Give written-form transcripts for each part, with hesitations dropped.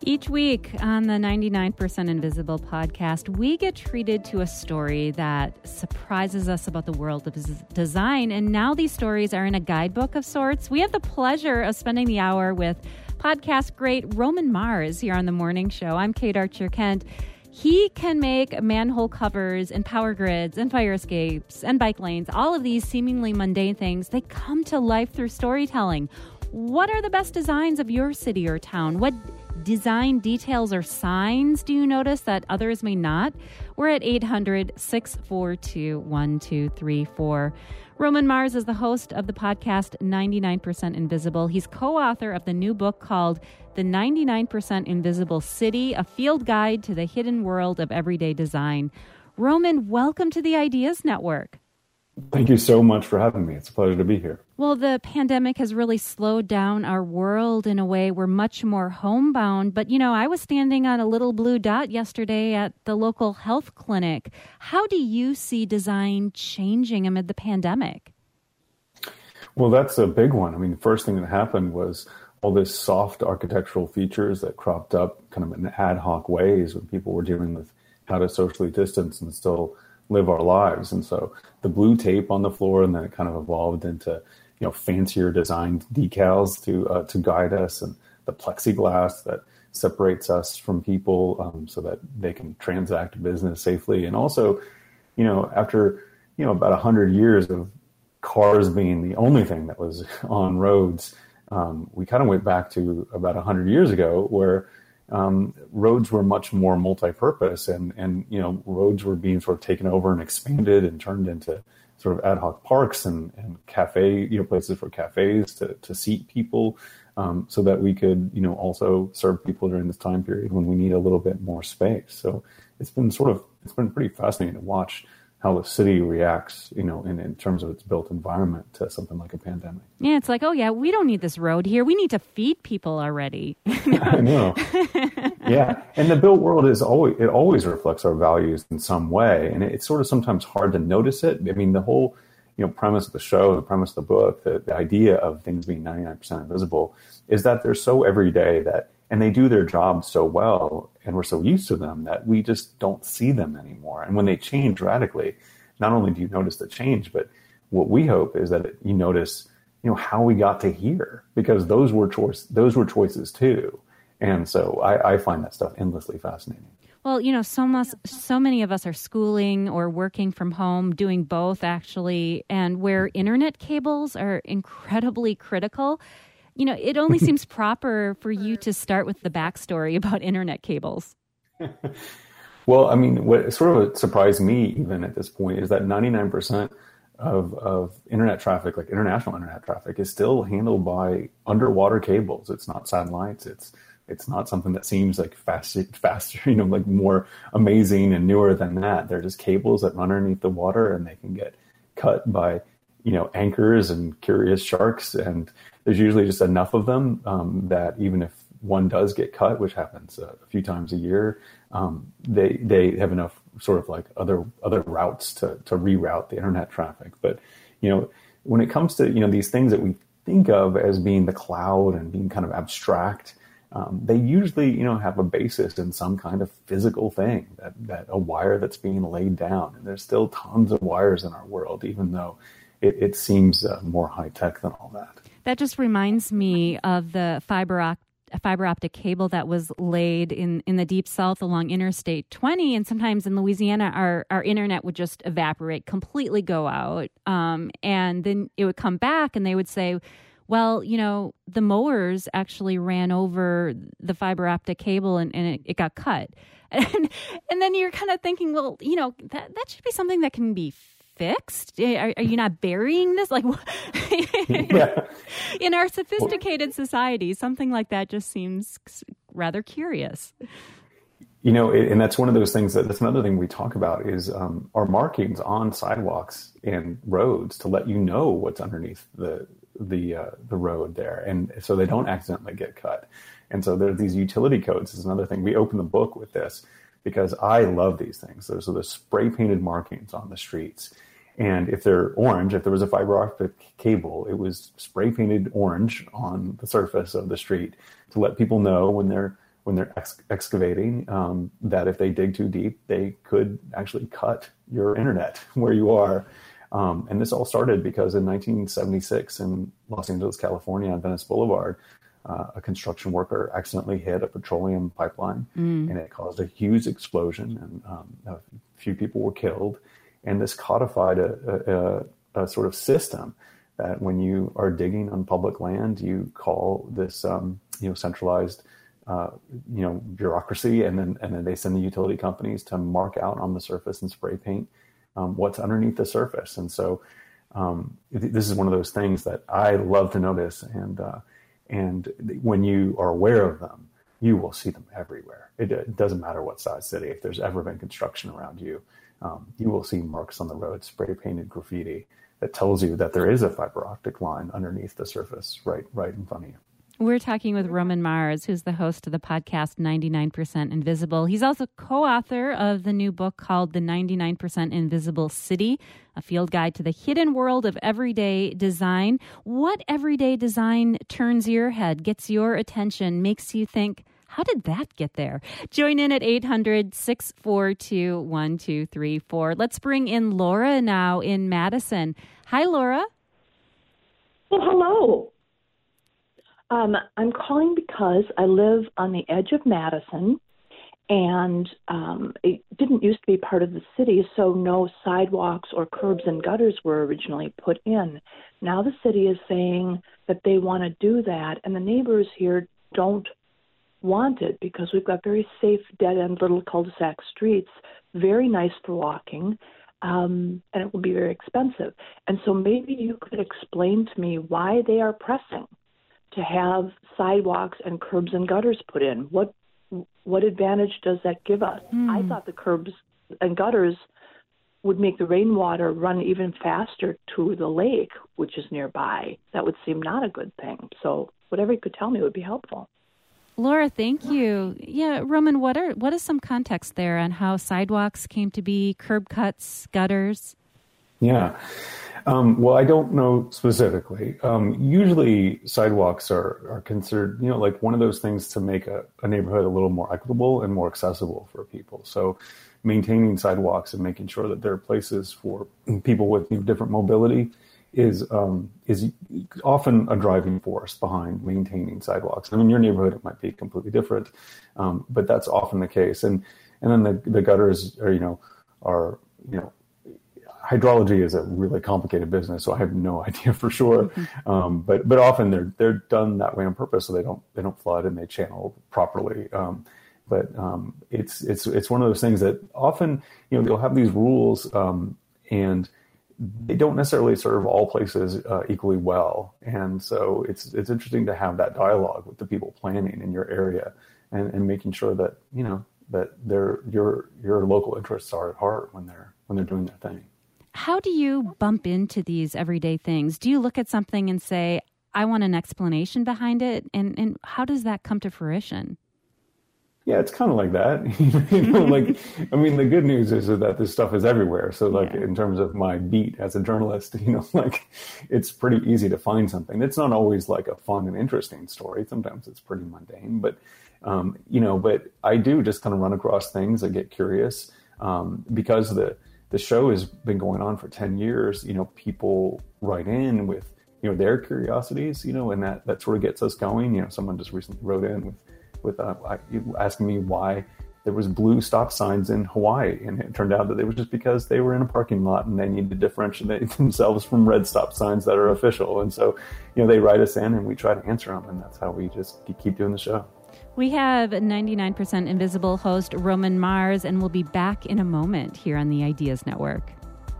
Each week on the 99% Invisible podcast, we get treated to a story that surprises us about the world of design. And now these stories are in a guidebook of sorts. We have the pleasure of spending the hour with podcast great Roman Mars here on The Morning Show. I'm Kate Archer-Kent. He can make manhole covers and power grids and fire escapes and bike lanes. All of these seemingly mundane things, they come to life through storytelling. What are the best designs of your city or town? What design details or signs do you notice that others may not? We're at 800-642-1234. Roman Mars is the host of the podcast 99% Invisible. He's co-author of the new book called The 99% Invisible City, a field guide to the hidden world of everyday design. Roman, welcome to the Ideas Network. Thank you so much for having me. It's a pleasure to be here. Well, the pandemic has really slowed down our world in a way. We're much more homebound. But, I was standing on a little blue dot yesterday at the local health clinic. How do you see design changing amid the pandemic? Well, that's a big one. I mean, the first thing that happened was all this soft architectural features that cropped up kind of in ad hoc ways when people were dealing with how to socially distance and still live our lives. And so the blue tape on the floor, and then it kind of evolved into, fancier designed decals to guide us, and the plexiglass that separates us from people so that they can transact business safely. And also, after, about 100 years of cars being the only thing that was on roads, we kind of went back to about 100 years ago where roads were much more multi-purpose, and roads were being sort of taken over and expanded and turned into sort of ad hoc parks and cafe, places for cafes to seat people, so that we could, also serve people during this time period when we need a little bit more space. So it's been pretty fascinating to watch how the city reacts, in terms of its built environment to something like a pandemic. Yeah, it's like, oh yeah, we don't need this road here. We need to feed people already. I know. Yeah, and the built world always reflects our values in some way, and it's sort of sometimes hard to notice it. I mean, the whole, premise of the show, the premise of the book, the idea of things being 99% invisible is that they're so everyday and they do their job so well, and we're so used to them that we just don't see them anymore. And when they change radically, not only do you notice the change, but what we hope is that you notice, how we got to here, because those were choices too. And so I find that stuff endlessly fascinating. Well, so many of us are schooling or working from home, doing both actually, and where internet cables are incredibly critical. It only seems proper for you to start with the backstory about internet cables. Well, I mean, what sort of surprised me even at this point is that 99% of internet traffic, like international internet traffic, is still handled by underwater cables. It's not satellites. It's not something that seems like faster, like more amazing and newer than that. They're just cables that run underneath the water, and they can get cut by, anchors and curious sharks. And there's usually just enough of them that even if one does get cut, which happens a few times a year, they have enough sort of like other routes to reroute the internet traffic. But, when it comes to, these things that we think of as being the cloud and being kind of abstract, they usually, have a basis in some kind of physical thing, that a wire that's being laid down. And there's still tons of wires in our world, even though it seems more high tech than all that. That just reminds me of the fiber optic cable that was laid in the deep south along Interstate 20. And sometimes in Louisiana, our internet would just evaporate, completely go out. And then it would come back and they would say, well, the mowers actually ran over the fiber optic cable and it got cut. And then you're kind of thinking, well, that should be something that can be fixed. Are you not burying this? Like, yeah. In our sophisticated society, something like that just seems rather curious. And that's one of those things that's another thing we talk about is our markings on sidewalks and roads to let you know what's underneath the road there, and so they don't accidentally get cut. And so there's these utility codes is another thing. We open the book with this because I love these things. There's the spray painted markings on the streets. And if they're orange, if there was a fiber optic cable, it was spray painted orange on the surface of the street to let people know when they're when they're excavating, that if they dig too deep, they could actually cut your internet where you are. And this all started because in 1976 in Los Angeles, California, on Venice Boulevard, a construction worker accidentally hit a petroleum pipeline, and it caused a huge explosion, and a few people were killed. And this codified a sort of system that when you are digging on public land, you call this centralized bureaucracy, and then they send the utility companies to mark out on the surface and spray paint what's underneath the surface. And so this is one of those things that I love to notice, and when you are aware of them, you will see them everywhere. It doesn't matter what size city. If there's ever been construction around you, you will see marks on the road, spray painted graffiti that tells you that there is a fiber optic line underneath the surface right in front of you. We're talking with Roman Mars, who's the host of the podcast 99% Invisible. He's also co-author of the new book called The 99% Invisible City, a field guide to the hidden world of everyday design. What everyday design turns your head, gets your attention, makes you think, how did that get there? Join in at 800-642-1234. Let's bring in Laura now in Madison. Hi, Laura. Well, hello. I'm calling because I live on the edge of Madison, and it didn't used to be part of the city, so no sidewalks or curbs and gutters were originally put in. Now the city is saying that they want to do that, and the neighbors here don't want it because we've got very safe, dead-end little cul-de-sac streets, very nice for walking, and it will be very expensive. And so maybe you could explain to me why they are pressing to have sidewalks and curbs and gutters put in. What advantage does that give us? I thought the curbs and gutters would make the rainwater run even faster to the lake, which is nearby. That would seem not a good thing. So whatever you could tell me would be helpful. Laura, thank you. Yeah, Roman, what is some context there on how sidewalks came to be, curb cuts, gutters? Yeah. Well, I don't know specifically. Usually sidewalks are considered, like one of those things to make a neighborhood a little more equitable and more accessible for people. So maintaining sidewalks and making sure that there are places for people with different mobility is often a driving force behind maintaining sidewalks. I mean, your neighborhood, it might be completely different, but that's often the case. And then the gutters are hydrology is a really complicated business, so I have no idea for sure. But often they're done that way on purpose, so they don't flood and they channel properly. But it's one of those things that often they'll have these rules and they don't necessarily serve all places equally well. And so it's interesting to have that dialogue with the people planning in your area and making sure that that your local interests are at heart when they're doing their thing. How do you bump into these everyday things? Do you look at something and say, I want an explanation behind it? And how does that come to fruition? Yeah, it's kind of like that. The good news is that this stuff is everywhere. So in terms of my beat as a journalist, it's pretty easy to find something. It's not always like a fun and interesting story. Sometimes it's pretty mundane, but I do just kind of run across things. I get curious because the show has been going on for 10 years. People write in with, their curiosities, and that sort of gets us going. Someone just recently wrote in with asking me why there was blue stop signs in Hawaii. And it turned out that it was just because they were in a parking lot and they need to differentiate themselves from red stop signs that are official. And so, they write us in and we try to answer them. And that's how we just keep doing the show. We have 99% Invisible host Roman Mars, and we'll be back in a moment here on the Ideas Network.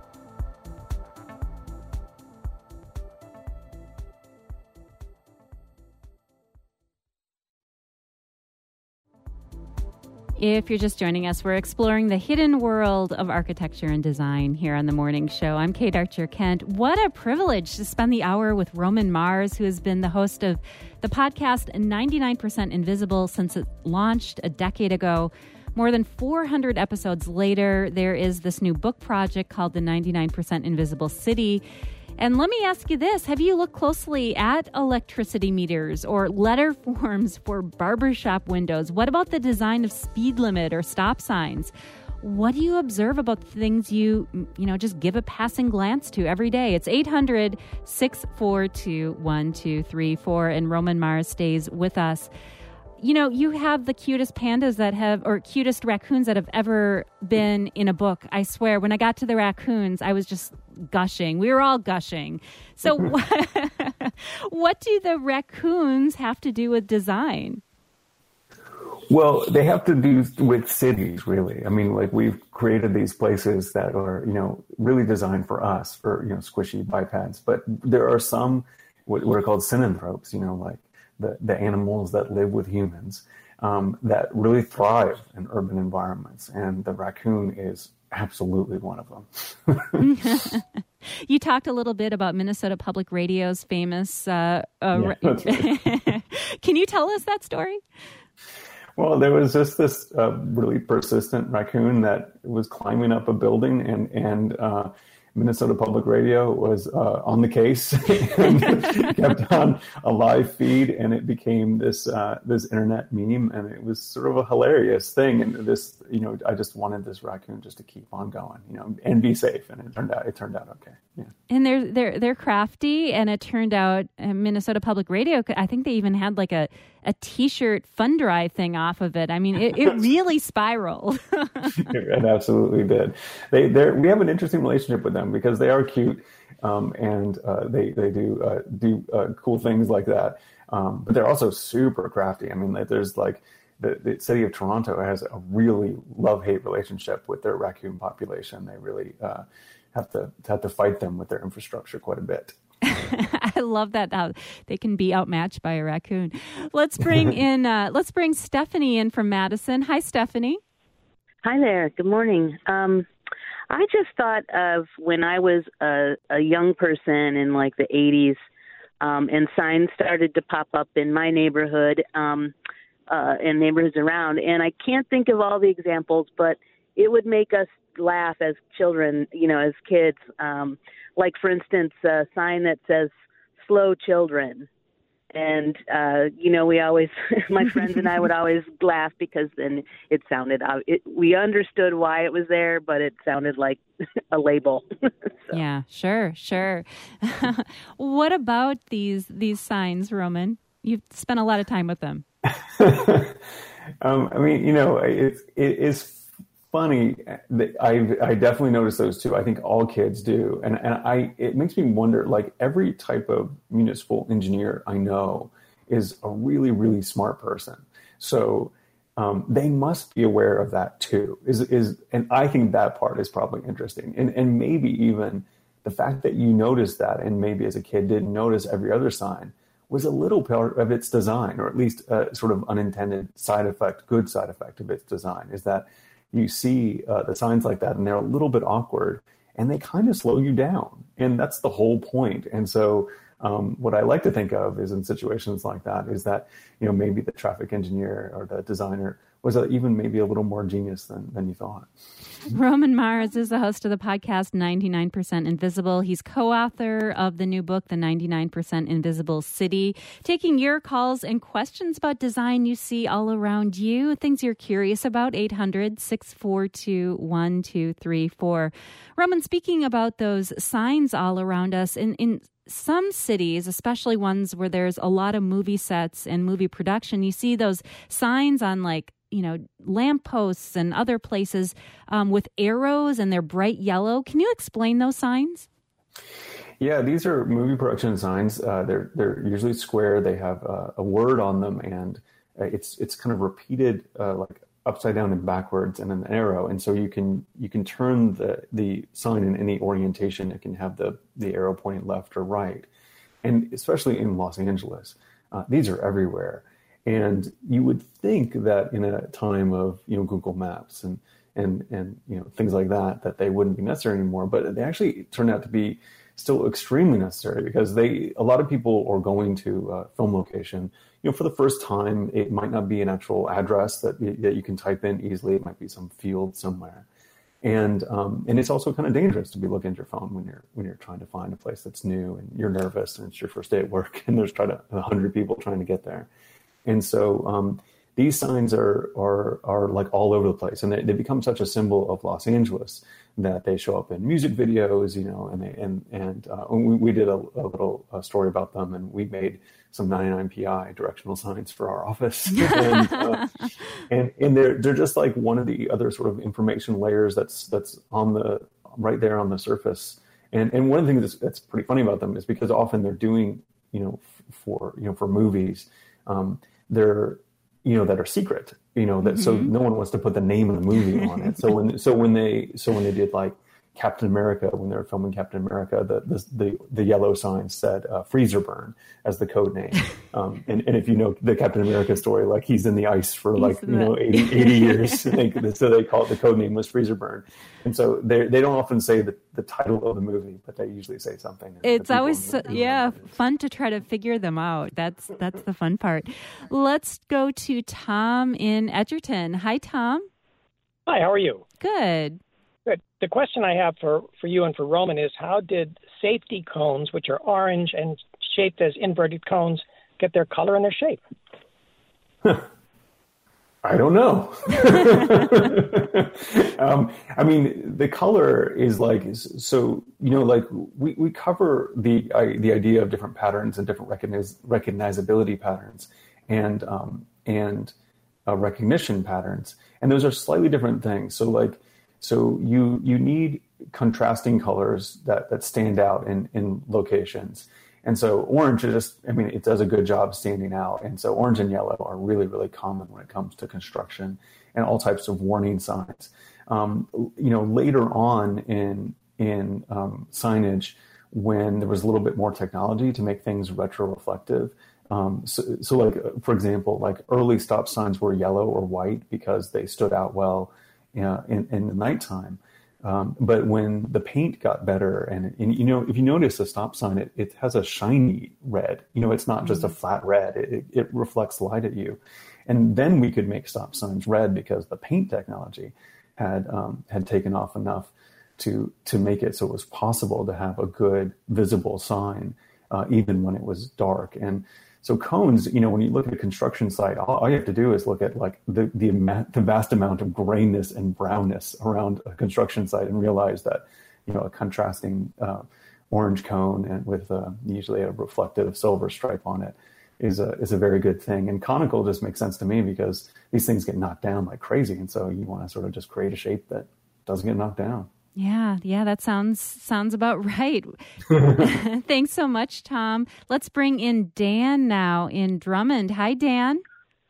If you're just joining us, we're exploring the hidden world of architecture and design here on The Morning Show. I'm Kate Archer-Kent. What a privilege to spend the hour with Roman Mars, who has been the host of the podcast 99% Invisible since it launched a decade ago. More than 400 episodes later, there is this new book project called The 99% Invisible City. And let me ask you this. Have you looked closely at electricity meters or letter forms for barbershop windows? What about the design of speed limit or stop signs? What do you observe about things you just give a passing glance to every day? It's 800-642-1234, and Roman Mars stays with us. You have the cutest pandas cutest raccoons that have ever been in a book. I swear, when I got to the raccoons, I was just gushing. We were all gushing. So what do the raccoons have to do with design? Well, they have to do with cities, really. I mean, like, we've created these places that are, really designed for us, for, squishy bipeds. But there are some what are called synanthropes, like the animals that live with humans, that really thrive in urban environments. And the raccoon is absolutely one of them. You talked a little bit about Minnesota Public Radio's famous... That's right. Can you tell us that story? Well, there was just this really persistent raccoon that was climbing up a building, and Minnesota Public Radio was on the case and kept on a live feed, and it became this internet meme, and it was sort of a hilarious thing. And this, I just wanted this raccoon just to keep on going, and be safe, and it turned out okay. Yeah. And they're crafty, and it turned out Minnesota Public Radio, I think they even had like a T-shirt fund drive thing off of it. I mean, it really spiraled. It absolutely did. We have an interesting relationship with them because they are cute, and they do cool things like that. But they're also super crafty. I mean, there's like the city of Toronto has a really love-hate relationship with their raccoon population. They really have to fight them with their infrastructure quite a bit. I love that they can be outmatched by a raccoon. Let's bring Stephanie in from Madison. Hi, Stephanie. Hi there. Good morning. I just thought of when I was a young person in like the 80s, and signs started to pop up in my neighborhood and neighborhoods around. And I can't think of all the examples, but it would make us laugh as children, as kids. Like, for instance, a sign that says "slow children." And, we always, my friends and I would always laugh because then it sounded, we understood why it was there, but it sounded like a label. So. Yeah, sure. What about these signs, Roman? You've spent a lot of time with them. It is funny. I definitely notice those too. I think all kids do. And it makes me wonder, like, every type of municipal engineer I know is a really, really smart person. So they must be aware of that too. And I think that part is probably interesting. And maybe even the fact that you noticed that, and maybe as a kid didn't notice every other sign, was a little part of its design, or at least a sort of unintended good side effect of its design, is that you see the signs like that, and they're a little bit awkward, and they kind of slow you down. And that's the whole point. And so what I like to think of is, in situations like that, is that, maybe the traffic engineer or the designer was even maybe a little more genius than you thought. Roman Mars is the host of the podcast 99% Invisible. He's co-author of the new book, The 99% Invisible City, taking your calls and questions about design you see all around you, things you're curious about. 800-642-1234. Roman, speaking about those signs all around us, in some cities, especially ones where there's a lot of movie sets and movie production, you see those signs on lampposts and other places with arrows, and they're bright yellow. Can you explain those signs? Yeah, these are movie production signs. They're usually square. They have a word on them, and it's kind of repeated like upside down and backwards, and an arrow. And so you can turn the sign in any orientation. It can have the arrow pointing left or right. And especially in Los Angeles, these are everywhere. And you would think that in a time of Google Maps and things like that they wouldn't be necessary anymore. But they actually turn out to be still extremely necessary, because a lot of people are going to a film location. For the first time, it might not be an actual address that you can type in easily. It might be some field somewhere. And it's also kind of dangerous to be looking at your phone when you're trying to find a place that's new and you're nervous and it's your first day at work and there's 100 people trying to get there. And so these signs are like all over the place, and they become such a symbol of Los Angeles that they show up in music videos, and we did a little story about them, and we made some 99PI directional signs for our office, and they're just like one of the other sort of information layers that's on right there on the surface. And one of the things that's pretty funny about them is because often they're doing for movies, they're that are secret, so no one wants to put the name of the movie on it. So when they did like Captain America, when they were filming Captain America, the yellow sign said freezer burn as the code name. And if you know the Captain America story, like he's in the ice for 80 years. So they call it, the code name was freezer burn. And so they don't often say the title of the movie, but they usually say something. It's always fun to try to figure them out. That's the fun part. Let's go to Tom in Edgerton. Hi, Tom. Hi, how are you? Good. Good. The question I have for you and for Roman is, how did safety cones, which are orange and shaped as inverted cones, get their color and their shape? I don't know. I mean, the color is like, so, like we cover the idea of different patterns and different recognizability patterns and recognition patterns. And those are slightly different things. So you need contrasting colors that stand out in locations. And so orange it does a good job standing out. And so orange and yellow are really, really common when it comes to construction and all types of warning signs. Later on in signage, when there was a little bit more technology to make things retroreflective. So like, for example, like early stop signs were yellow or white because they stood out well in the nighttime. But when the paint got better, and if you notice a stop sign, it has a shiny red. It's not just a flat red. It reflects light at you. And then we could make stop signs red because the paint technology had taken off enough to make it so it was possible to have a good visible sign even when it was dark. And so cones, when you look at a construction site, all you have to do is look at like the vast amount of grayness and brownness around a construction site and realize that, a contrasting orange cone and with usually a reflective silver stripe on it is a very good thing. And conical just makes sense to me because these things get knocked down like crazy. And so you want to sort of just create a shape that doesn't get knocked down. Yeah, that sounds about right. Thanks so much, Tom. Let's bring in Dan now in Drummond. Hi, Dan.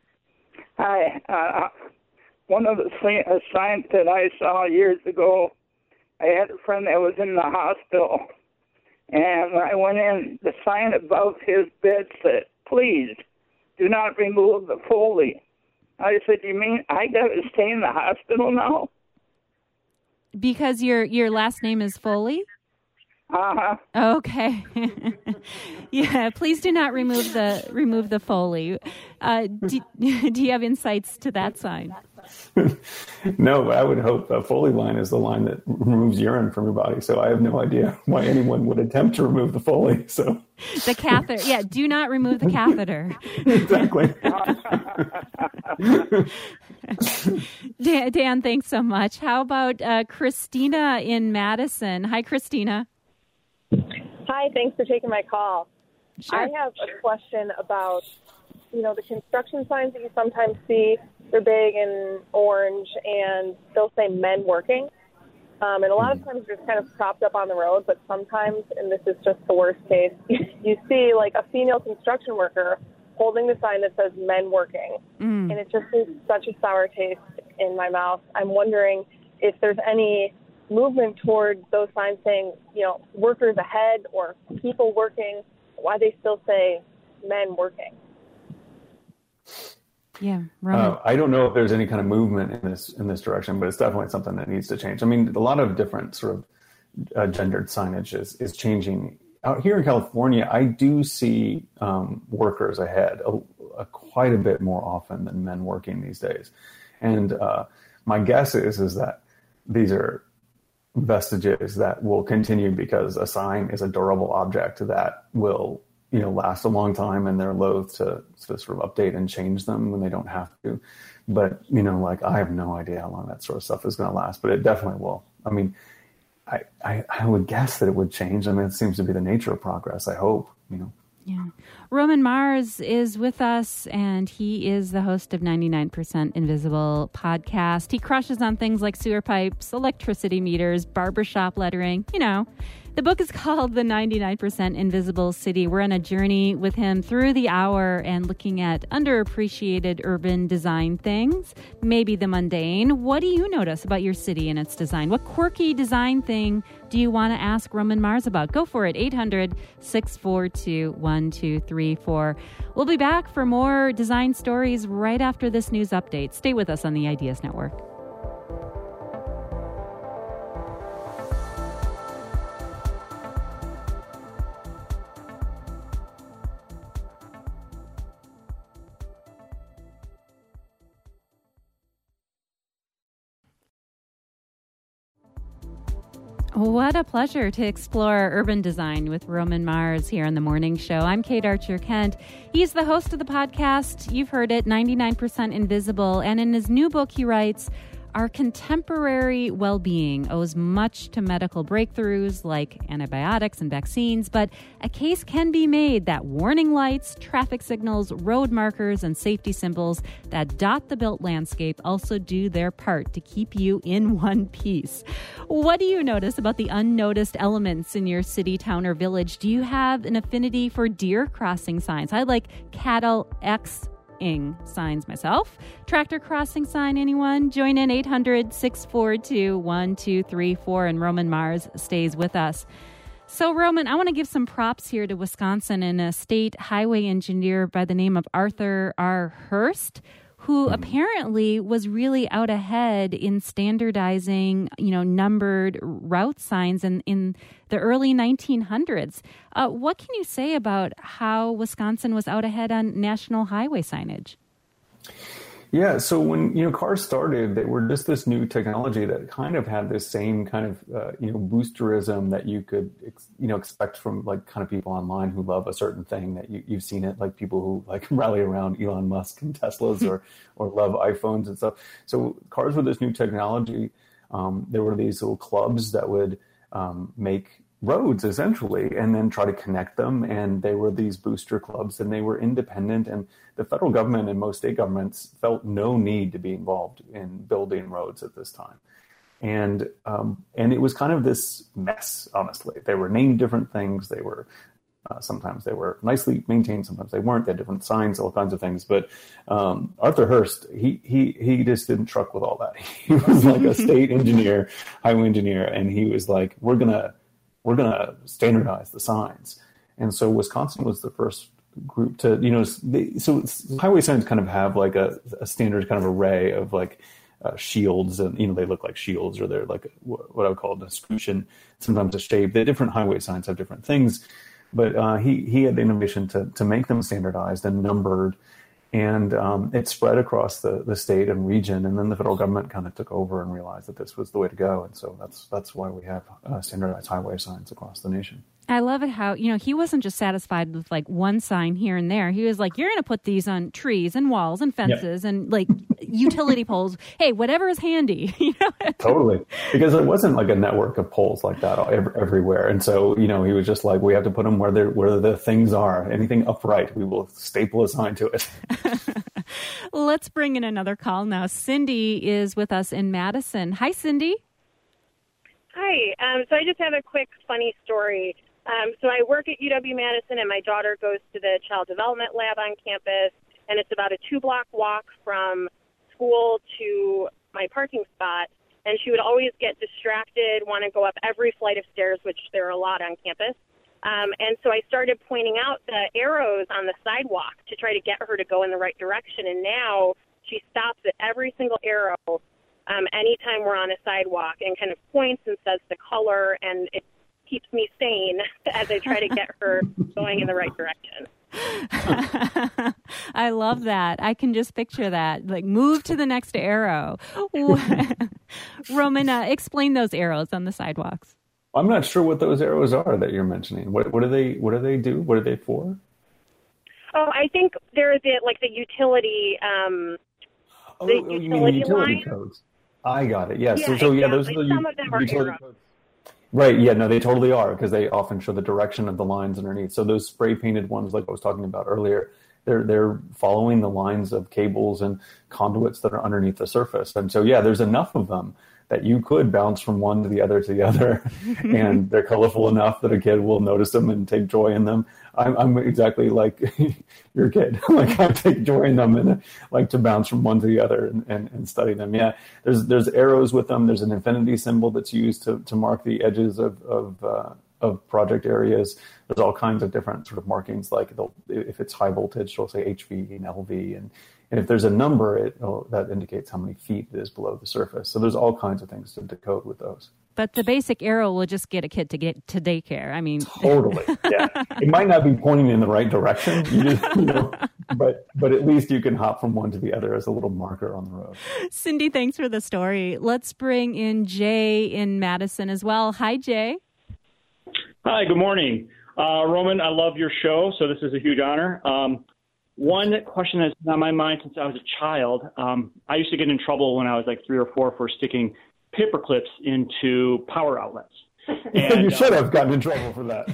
Hi. One of the signs that I saw years ago, I had a friend that was in the hospital, and when I went in, the sign above his bed said, "Please do not remove the Foley." I said, "You mean I got to stay in the hospital now?" Because your last name is Foley? Uh-huh. Okay. Yeah, please do not remove the Foley. Do you have insights to that sign? No, but I would hope a Foley line is the line that removes urine from your body. So I have no idea why anyone would attempt to remove the Foley. So the catheter, yeah, do not remove the catheter. Exactly. Dan, thanks so much. How about Christina in Madison? Hi, Christina. Hi, thanks for taking my call. Sure. I have a question about, the construction signs that you sometimes see. They're big and orange, and they'll say men working. And a lot of times they're just kind of propped up on the road, but sometimes, and this is just the worst case, you see like a female construction worker holding the sign that says men working. And it just is such a sour taste in my mouth. I'm wondering if there's any movement toward those signs saying, workers ahead or people working, why they still say men working. Yeah, right. I don't know if there's any kind of movement in this direction, but it's definitely something that needs to change. I mean, a lot of different sort of gendered signage is changing. Out here in California, I do see workers ahead quite a bit more often than men working these days. And my guess is that these are vestiges that will continue because a sign is a durable object that will, last a long time, and they're loath to sort of update and change them when they don't have to. But, I have no idea how long that sort of stuff is going to last, but it definitely will. I mean, I would guess that it would change. I mean, it seems to be the nature of progress, I hope, Yeah. Roman Mars is with us, and he is the host of 99% Invisible podcast. He crushes on things like sewer pipes, electricity meters, barbershop lettering, The book is called The 99% Invisible City. We're on a journey with him through the hour and looking at underappreciated urban design things, maybe the mundane. What do you notice about your city and its design? What quirky design thing do you want to ask Roman Mars about? Go for it, 800-642-1234. We'll be back for more design stories right after this news update. Stay with us on the Ideas Network. What a pleasure to explore urban design with Roman Mars here on The Morning Show. I'm Kate Archer-Kent. He's the host of the podcast. You've heard it, 99% Invisible. And in his new book, he writes, our contemporary well-being owes much to medical breakthroughs like antibiotics and vaccines, but a case can be made that warning lights, traffic signals, road markers, and safety symbols that dot the built landscape also do their part to keep you in one piece. What do you notice about the unnoticed elements in your city, town, or village? Do you have an affinity for deer crossing signs? I like cattle signs myself. Tractor crossing sign, anyone? Join in 800-642-1234, and Roman Mars stays with us. So, Roman, I want to give some props here to Wisconsin and a state highway engineer by the name of Arthur R. Hurst, who apparently was really out ahead in standardizing, numbered route signs in the early 1900s. What can you say about how Wisconsin was out ahead on national highway signage? Yeah, so when cars started, they were just this new technology that kind of had this same kind of boosterism that you could expect from like kind of people online who love a certain thing, that you've seen it, like people who like rally around Elon Musk and Teslas or love iPhones and stuff. So cars with this new technology, there were these little clubs that would make roads essentially and then try to connect them, and they were these booster clubs, and they were independent, and the federal government and most state governments felt no need to be involved in building roads at this time. And it was kind of this mess, honestly. They were named different things. They were sometimes they were nicely maintained, sometimes they weren't. They had different signs, all kinds of things. But Arthur Hurst, he just didn't truck with all that. He was like a state engineer, highway engineer, and he was like, we're gonna standardize the signs. And so Wisconsin was the first group to, so highway signs kind of have like a standard kind of array of like shields, and, they look like shields, or they're like what I would call an escutcheon, sometimes a shape. The different highway signs have different things, but he had the innovation to make them standardized and numbered. And it spread across the state and region, and then the federal government kind of took over and realized that this was the way to go. And so that's why we have standardized highway signs across the nation. I love it how, he wasn't just satisfied with like one sign here and there. He was like, you're going to put these on trees and walls and fences and like utility poles. Hey, whatever is handy. Totally. Because there wasn't like a network of poles like that everywhere. And so, he was just like, we have to put them where the things are. Anything upright, we will staple a sign to it. Let's bring in another call now. Cindy is with us in Madison. Hi, Cindy. Hi. So I just have a quick funny story. So I work at UW-Madison, and my daughter goes to the Child Development Lab on campus, and it's about a 2-block walk from school to my parking spot. And she would always get distracted, want to go up every flight of stairs, which there are a lot on campus. And so I started pointing out the arrows on the sidewalk to try to get her to go in the right direction. And now she stops at every single arrow anytime we're on a sidewalk and kind of points and says the color, and it keeps me sane as I try to get her going in the right direction. I love that. I can just picture that. Like, move to the next arrow. Roman, explain those arrows on the sidewalks. I'm not sure what those arrows are that you're mentioning. What do they do? What are they for? Oh, I think they're the utility. You mean the utility codes? I got it. Yes. Yeah, so those are the some of them are utility codes. Right. Yeah. No, they totally are, because they often show the direction of the lines underneath. So those spray painted ones, like I was talking about earlier, they're following the lines of cables and conduits that are underneath the surface. And so, yeah, there's enough of them that you could bounce from one to the other, and they're colorful enough that a kid will notice them and take joy in them. I'm exactly like your kid. Like, I take joy in them and like to bounce from one to the other and study them. Yeah, there's arrows with them. There's an infinity symbol that's used to mark the edges of project areas. There's all kinds of different sort of markings. Like, if it's high voltage, it'll say HV and LV, and if there's a number, that indicates how many feet it is below the surface. So there's all kinds of things to decode with those. But the basic arrow will just get a kid to get to daycare. I mean, totally. Yeah, it might not be pointing in the right direction, but at least you can hop from one to the other as a little marker on the road. Cindy, thanks for the story. Let's bring in Jay in Madison as well. Hi, Jay. Hi. Good morning, Roman. I love your show, so this is a huge honor. One question that's been on my mind since I was a child. I used to get in trouble when I was like 3 or 4 for sticking paper clips into power outlets. And, you should have gotten in trouble for that.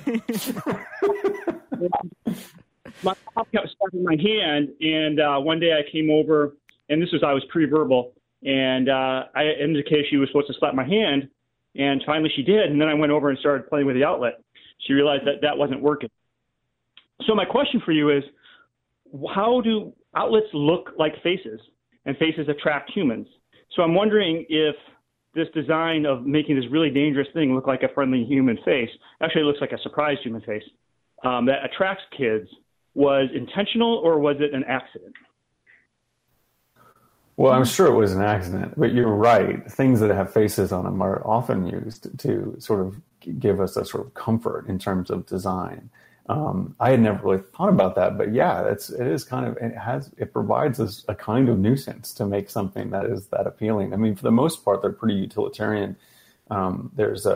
My mom kept slapping my hand, and one day I came over, and I was pre-verbal, and I indicated she was supposed to slap my hand, and finally she did, and then I went over and started playing with the outlet. She realized that wasn't working. So my question for you is, how do outlets look like faces, and faces attract humans? So I'm wondering if this design of making this really dangerous thing look like a friendly human face actually looks like a surprised human face that attracts kids was intentional, or was it an accident? Well, I'm sure it was an accident, but you're right. Things that have faces on them are often used to sort of give us a sort of comfort in terms of design. I had never really thought about that, but yeah, it provides us a kind of nuisance to make something that is that appealing. I mean, for the most part, they're pretty utilitarian. There's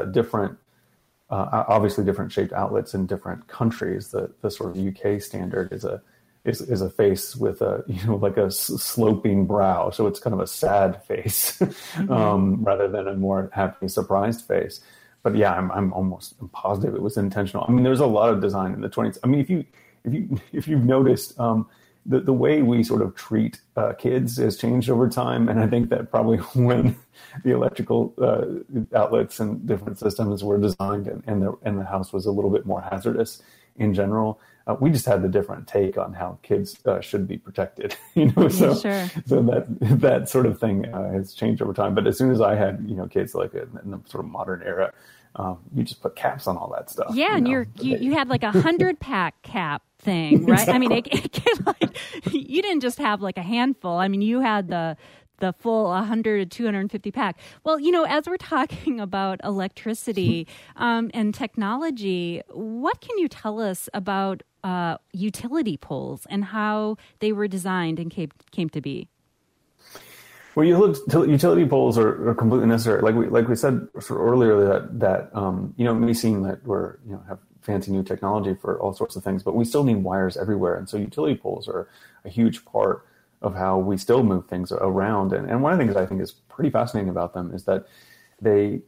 obviously different shaped outlets in different countries. The sort of UK standard is a face with like a sloping brow, so it's kind of a sad face rather than a more happy, surprised face. But yeah, I'm almost positive it was intentional. I mean, there's a lot of design in the 20s. I mean, if you've noticed, the way we sort of treat kids has changed over time, and I think that probably when the electrical outlets and different systems were designed, and the house was a little bit more hazardous in general, we just had the different take on how kids should be protected. So that sort of thing has changed over time. But as soon as I had kids like in the sort of modern era, you just put caps on all that stuff. Yeah, and you had like 100-pack cap thing, right? I mean, you didn't just have like a handful. I mean, you had the full 100 to 250 pack. Well, as we're talking about electricity and technology, what can you tell us about utility poles and how they were designed and came to be? Well, utility poles are completely necessary. Like we said sort of earlier, that it may seem that we're have fancy new technology for all sorts of things, but we still need wires everywhere, and so utility poles are a huge part of how we still move things around. And one of the things I think is pretty fascinating about them is that they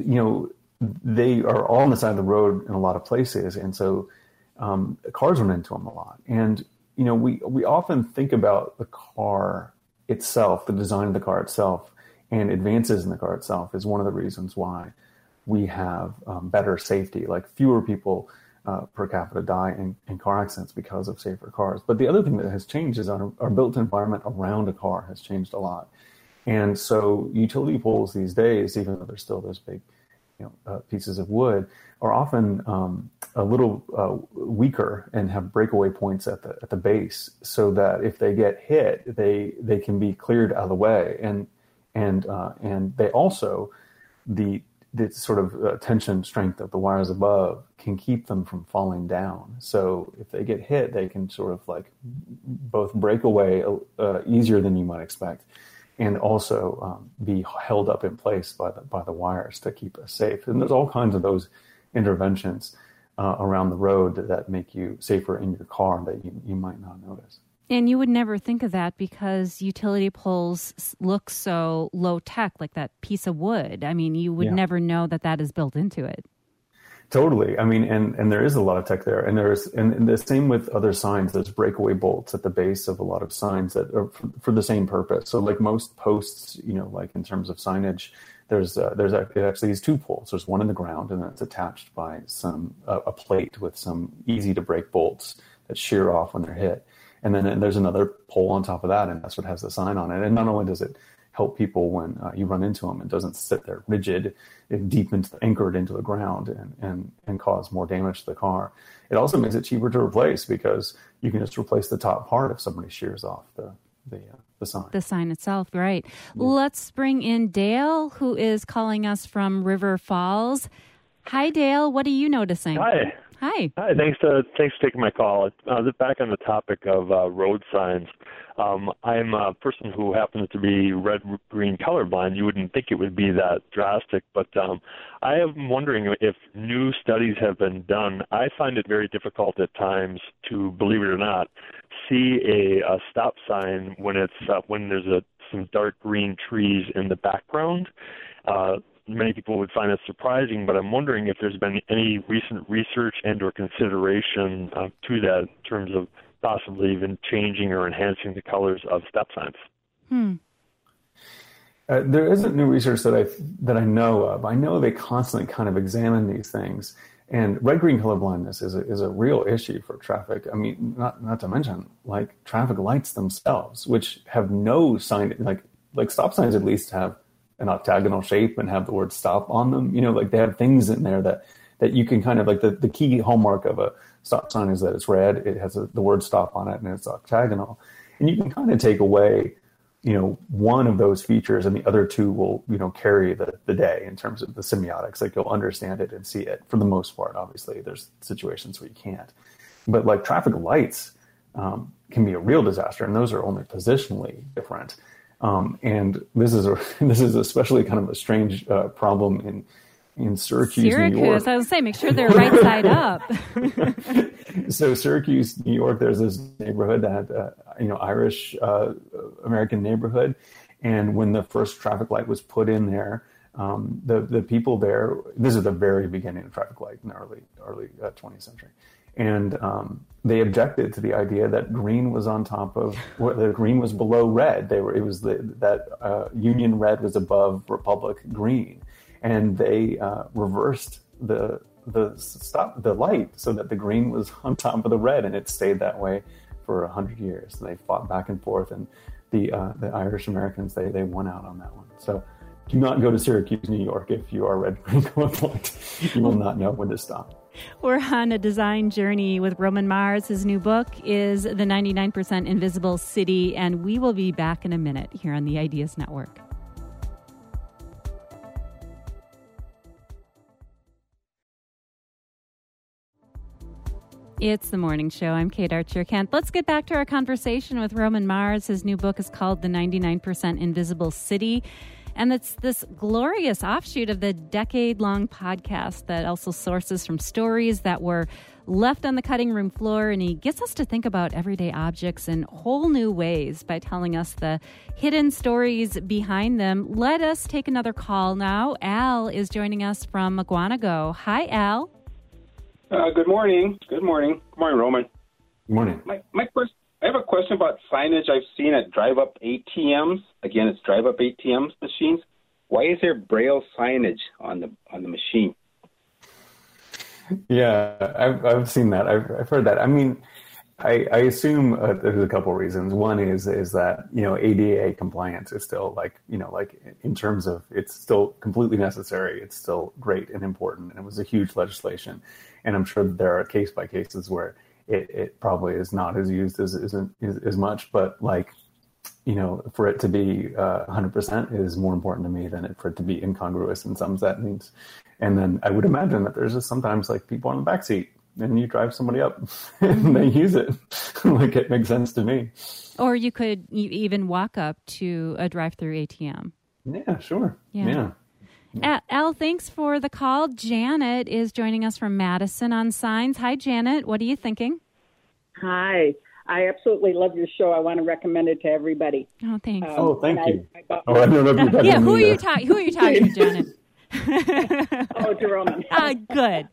are all on the side of the road in a lot of places, and so cars run into them a lot. And we often think about the car itself, the design of the car itself, and advances in the car itself is one of the reasons why we have better safety, like fewer people per capita die in car accidents because of safer cars. But the other thing that has changed is our built environment around a car has changed a lot. And so utility poles these days, even though they're still those big pieces of wood, are often a little weaker and have breakaway points at the base, so that if they get hit, they can be cleared out of the way. And they also, the the sort of tension strength of the wires above can keep them from falling down. So if they get hit, they can sort of like both break away easier than you might expect, and also be held up in place by the wires to keep us safe. And there's all kinds of those interventions around the road that make you safer in your car that you might not notice. And you would never think of that because utility poles look so low tech, like that piece of wood. I mean, you would never know that is built into it. Totally. I mean, and there is a lot of tech there. And and the same with other signs. There's breakaway bolts at the base of a lot of signs that are for the same purpose. So like most posts, like in terms of signage, there's actually these two poles. There's one in the ground, and it's attached by a plate with some easy to break bolts that shear off when they're hit. And then there's another pole on top of that, and that's what has the sign on it. And not only does it help people when you run into them, it doesn't sit there rigid, anchored into the ground and cause more damage to the car. It also makes it cheaper to replace because you can just replace the top part if somebody shears off the sign. The sign itself, right. Yeah. Let's bring in Dale, who is calling us from River Falls. Hi, Dale. What are you noticing? Hi. Hi. Thanks for taking my call. Back on the topic of road signs. I'm a person who happens to be red-green colorblind. You wouldn't think it would be that drastic, but I am wondering if new studies have been done. I find it very difficult at times to, believe it or not, see a stop sign when there's some dark green trees in the background. Many people would find it surprising, but I'm wondering if there's been any recent research and or consideration to that in terms of possibly even changing or enhancing the colors of stop signs. There isn't new research that I know of. I know they constantly kind of examine these things, and red-green colorblindness is a real issue for traffic. I mean, not to mention like traffic lights themselves, which have no sign, like stop signs at least have an octagonal shape and have the word stop on them. Like they have things in there that you can kind of like the key hallmark of a stop sign is that it's red, it has the word stop on it, and it's octagonal. And you can kind of take away, one of those features and the other two will, carry the day in terms of the semiotics. Like you'll understand it and see it for the most part. Obviously, there's situations where you can't. But like traffic lights can be a real disaster, and those are only positionally different. And this is especially kind of a strange problem in Syracuse, New York. I was saying, make sure they're right side up. So Syracuse, New York, there's this neighborhood that Irish American neighborhood, and when the first traffic light was put in there, the people there. This is the very beginning of traffic light in the early 20th century. And they objected to the idea that green was on top of, the green was below red. Union red was above Republic green, and they reversed the light so that the green was on top of the red, and it stayed that way for 100 years. They fought back and forth, and the Irish Americans they won out on that one. So do not go to Syracuse, New York if you are red-green colorblind. You will not know when to stop. We're on a design journey with Roman Mars. His new book is The 99% Invisible City, and we will be back in a minute here on the Ideas Network. It's the morning show. I'm Kate Archer-Kent. Let's get back to our conversation with Roman Mars. His new book is called The 99% Invisible City. And it's this glorious offshoot of the decade-long podcast that also sources from stories that were left on the cutting room floor. And he gets us to think about everyday objects in whole new ways by telling us the hidden stories behind them. Let us take another call now. Al is joining us from Mukwonago. Hi, Al. Good morning. Good morning. Good morning, Roman. Good morning. My question. I have a question about signage I've seen at drive-up ATMs. Again, it's drive-up ATMs machines. Why is there Braille signage on the machine? Yeah, I've seen that. I've heard that. I mean, I assume there's a couple of reasons. One is that ADA compliance is still like in terms of it's still completely necessary. It's still great and important, and it was a huge legislation. And I'm sure that there are case by cases where it probably is not as used as much, but for it to be 100% is more important to me than for it to be incongruous in some settings. And then I would imagine that there's just sometimes like people on the back seat and you drive somebody up and they use it. Like it makes sense to me. Or you could even walk up to a drive-through ATM. Yeah, sure. Yeah. Al, thanks for the call. Janet is joining us from Madison on signs. Hi, Janet. What are you thinking? Hi. I absolutely love your show. I want to recommend it to everybody. Oh, thanks. Thank you. I don't know if you're talking who are you talking to, Janet? Jerome. Good.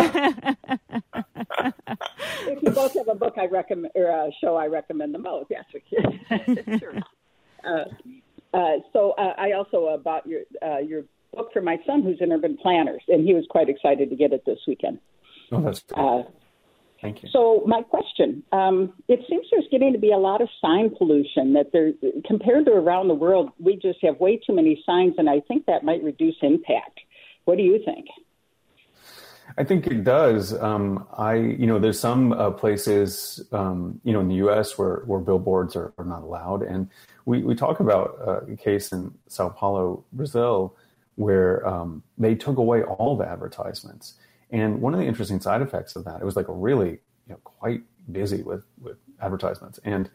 If you both have a book I recommend, or a show I recommend the most, yes. Sure. So I also bought your book for my son, who's in urban planners, and he was quite excited to get it this weekend. Oh, that's great. Thank you. So my question, it seems there's getting to be a lot of sign pollution that there, compared to around the world, we just have way too many signs, and I think that might reduce impact. What do you think? I think it does. There's some places, in the U.S. where billboards are not allowed. And we talk about a case in Sao Paulo, Brazil, where they took away all the advertisements. And one of the interesting side effects of that, it was like a really, quite busy with advertisements. And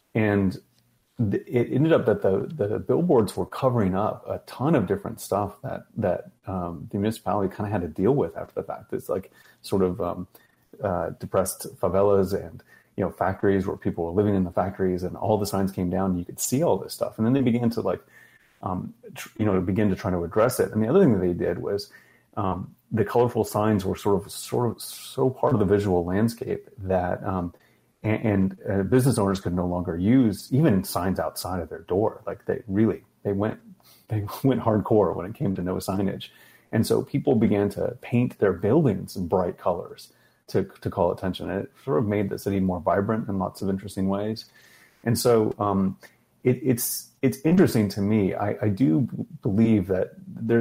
it ended up that the billboards were covering up a ton of different stuff that the municipality kind of had to deal with after the fact. It's like sort of depressed favelas and factories where people were living in the factories, and all the signs came down and you could see all this stuff. And then they began to begin to try to address it. And the other thing that they did was the colorful signs were sort of so part of the visual landscape that business owners could no longer use even signs outside of their door. Like they went hardcore when it came to no signage. And so people began to paint their buildings in bright colors to call attention. And it sort of made the city more vibrant in lots of interesting ways. And so it's interesting to me. I do believe that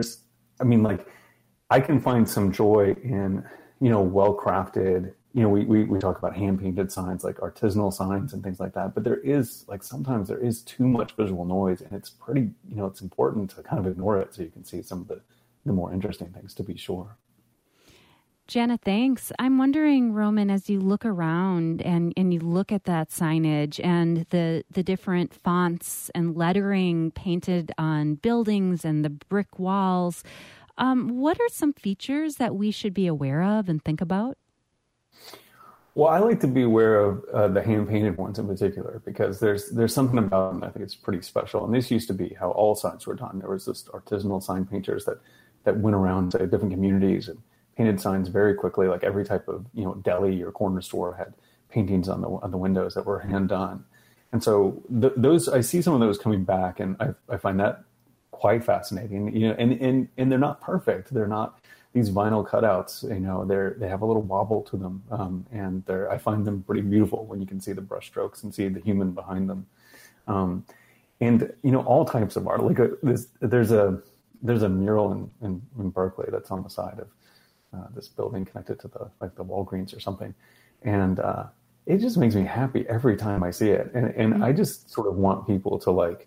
I can find some joy in, well-crafted, we talk about hand-painted signs, like artisanal signs and things like that. But there is, sometimes there is too much visual noise, and it's pretty, it's important to kind of ignore it so you can see some of the more interesting things, to be sure. Janet, thanks. I'm wondering, Roman, as you look around and you look at that signage and the different fonts and lettering painted on buildings and the brick walls, what are some features that we should be aware of and think about? Well, I like to be aware of the hand-painted ones in particular, because there's something about them I think it's pretty special. And this used to be how all signs were done. There was just artisanal sign painters that went around to different communities and painted signs very quickly. Like every type of deli or corner store had paintings on the windows that were hand done. And so those, I see some of those coming back, and I find that quite fascinating. And they're not perfect. They're not these vinyl cutouts. They have a little wobble to them, and I find them pretty beautiful when you can see the brush strokes and see the human behind them. And all types of art. Like there's a mural in Berkeley that's on the side of this building connected to the Walgreens or something, and it just makes me happy every time I see it. And I just sort of want people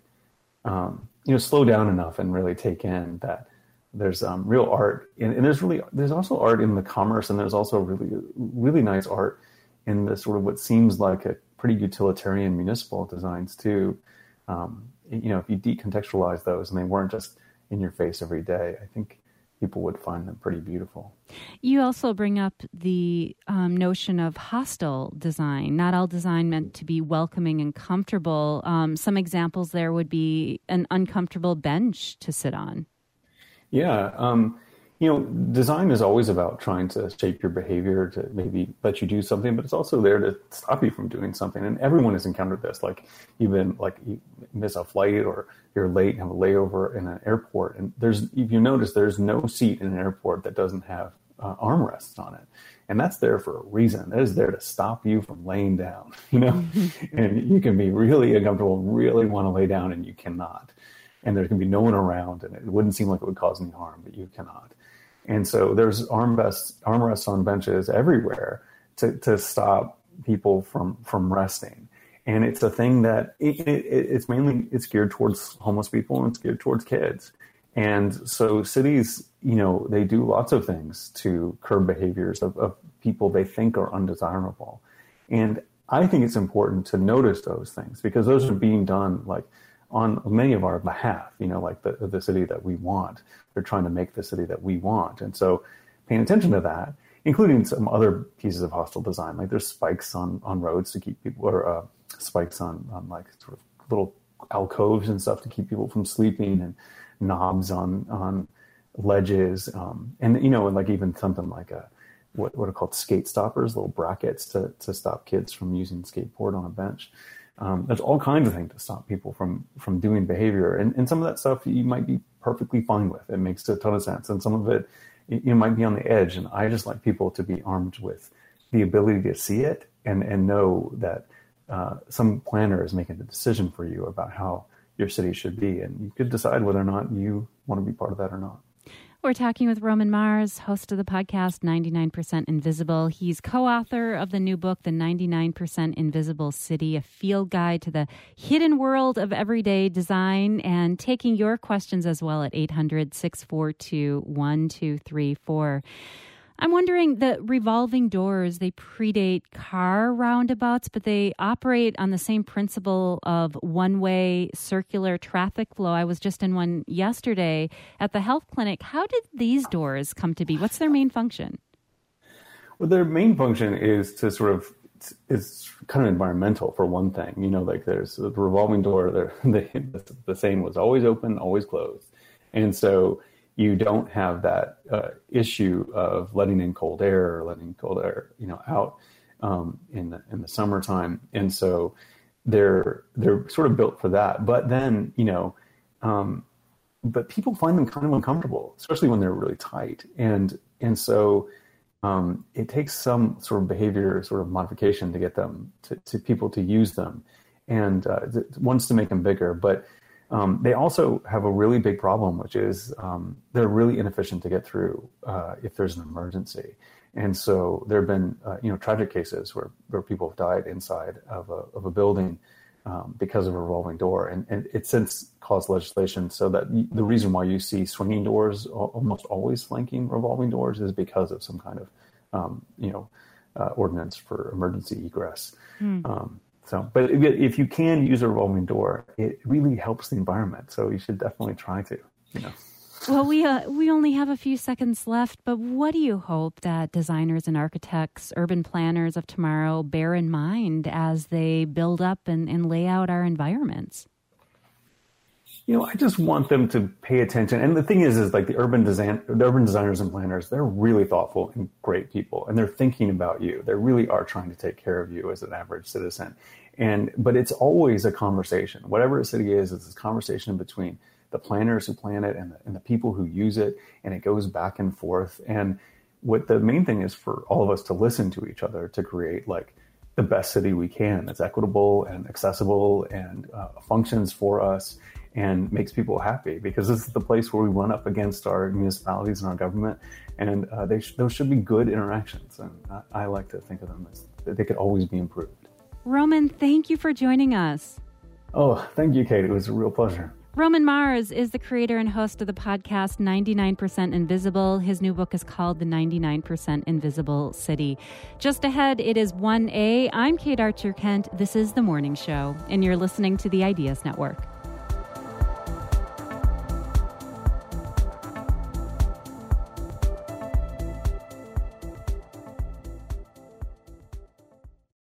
to slow down enough and really take in that there's real art, and there's also art in the commerce, and there's also really nice art in the sort of what seems like a pretty utilitarian municipal designs too. If you decontextualize those and they weren't just in your face every day, I think people would find them pretty beautiful. You also bring up the notion of hostile design. Not all design meant to be welcoming and comfortable. Some examples there would be an uncomfortable bench to sit on. Yeah. Design is always about trying to shape your behavior to maybe let you do something, but it's also there to stop you from doing something. And everyone has encountered this. You miss a flight or you're late and have a layover in an airport. And if you notice, there's no seat in an airport that doesn't have armrests on it. And that's there for a reason. That is there to stop you from laying down, and you can be really uncomfortable, really want to lay down, and you cannot. And there can be no one around, and it wouldn't seem like it would cause any harm, but you cannot. And so there's armrests on benches everywhere to stop people from resting. And it's a thing that it's geared towards homeless people and it's geared towards kids. And so cities, they do lots of things to curb behaviors of people they think are undesirable. And I think it's important to notice those things because those are being done like on many of our behalf, like the city that we want. They're trying to make the city that we want. And so paying attention to that, including some other pieces of hostile design, like there's spikes on roads to keep people, or spikes on like sort of little alcoves and stuff to keep people from sleeping, and knobs on ledges, and like even something like what are called skate stoppers, little brackets to stop kids from using skateboard on a bench. There's all kinds of things to stop people from doing behavior, and some of that stuff you might be perfectly fine with. It makes a ton of sense, and some of it you might be on the edge. And I just like people to be armed with the ability to see it and know that some planner is making a decision for you about how your city should be, and you could decide whether or not you want to be part of that or not. We're talking with Roman Mars, host of the podcast 99% Invisible. He's co-author of the new book, The 99% Invisible City, a field guide to the hidden world of everyday design, and taking your questions as well at 800-642-1234. I'm wondering, the revolving doors, they predate car roundabouts, but they operate on the same principle of one-way circular traffic flow. I was just in one yesterday at the health clinic. How did these doors come to be? What's their main function? Well, their main function is to it's kind of environmental for one thing. Like there's the revolving door, the same was always open, always closed. And so you don't have that issue of letting in cold air or letting cold air, out in the summertime. And so they're sort of built for that. But then, but people find them kind of uncomfortable, especially when they're really tight. And so it takes some sort of behavior, sort of modification to get them to people to use them, and wants to make them bigger. But they also have a really big problem, which is they're really inefficient to get through if there's an emergency. And so there have been tragic cases where people have died inside of a building because of a revolving door. And it's since caused legislation so that the reason why you see swinging doors almost always flanking revolving doors is because of some kind of ordinance for emergency egress. But if you can use a revolving door, it really helps the environment. So you should definitely try to, Well, we only have a few seconds left, but what do you hope that designers and architects, urban planners of tomorrow bear in mind as they build up and lay out our environments? I just want them to pay attention. And the thing is like the urban designers and planners, they're really thoughtful and great people, and they're thinking about you. They really are trying to take care of you as an average citizen. But it's always a conversation. Whatever a city is, it's a conversation between the planners who plan it and the people who use it, and it goes back and forth. And what the main thing is for all of us to listen to each other to create like the best city we can that's equitable and accessible and functions for us and makes people happy, because this is the place where we run up against our municipalities and our government, and those should be good interactions. And I like to think of them as they could always be improved. Roman, thank you for joining us. Oh, thank you, Kate. It was a real pleasure. Roman Mars is the creator and host of the podcast 99% Invisible. His new book is called The 99% Invisible City. Just ahead, it is 1A. I'm Kate Archer-Kent. This is The Morning Show, and you're listening to the Ideas Network.